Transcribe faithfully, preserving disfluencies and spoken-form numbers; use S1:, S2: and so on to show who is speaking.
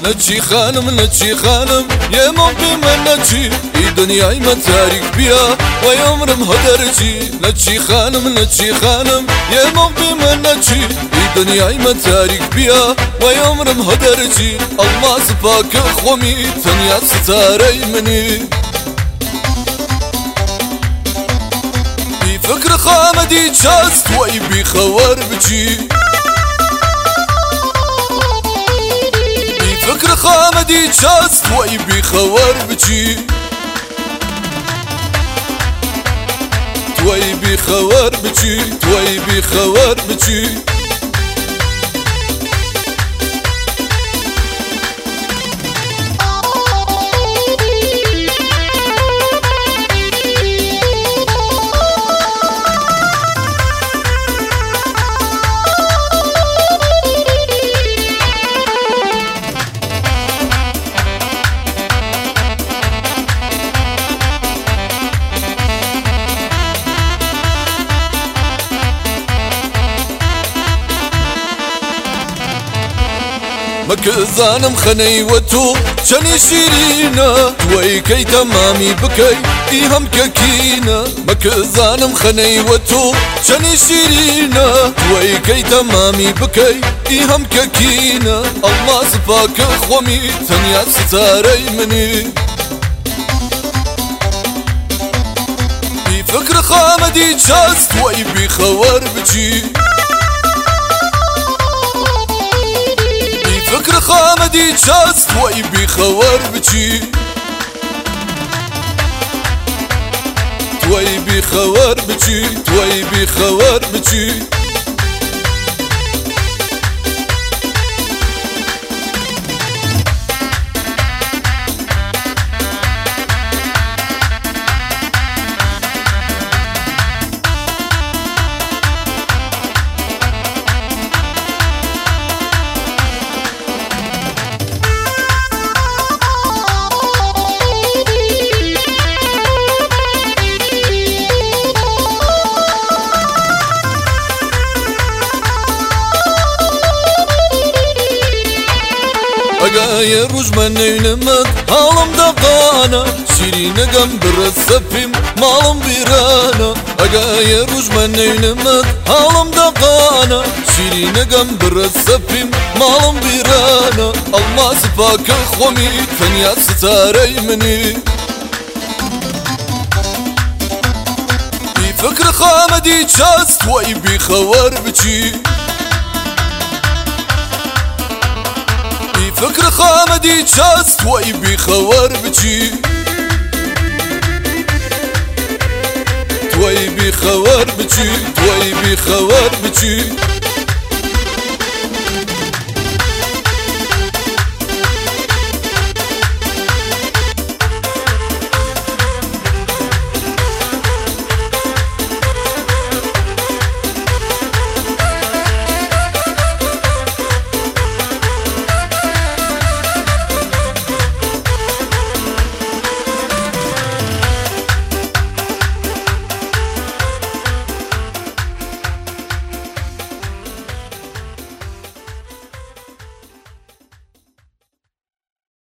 S1: نتشي خانم نتشي خانم يا موقي من نتشي دنياي ما تاريخ بيا ويومرم هدرجي نتشي خانم نتشي خانم يا موقي من نتشي دنياي ما تاريخ بيا ويومرم هدرجي الله سباك خومي تنيا ستاري مني فكر خامدي جاست ويبي خوار بجي فكر خامدي جاست ويبي خوار بجي تويبي خوار بجي تويبي خوار بجي مكزانم خني وتو شني شيرينا توي كي تمامي بكي إيهم ككينا مكزانم خني وتو شني شيرينا توي كي تمامي بكي إيهم ككينا الله سفاك خومي ثانية ستاري مني بفكر خامدي جاست توي بخوار بجي فكر خامدي جاست ويبي خوار بجي تويبي خوار بجي تويبي خوار بجي يا روج من ينمد هالم دقانا شيرين قنبر السفيم مالم بيرانا اقا يا روج من ينمد هالم دقانا شيرين قنبر السفيم مالم بيرانا الله سفاك خومي ثانية ستاري مني بفكر خامدي جاست ويبي خوار بجي فكر خامدي جاست ويبي خوار بجي تويبي خوار بجي تويبي خوار بجي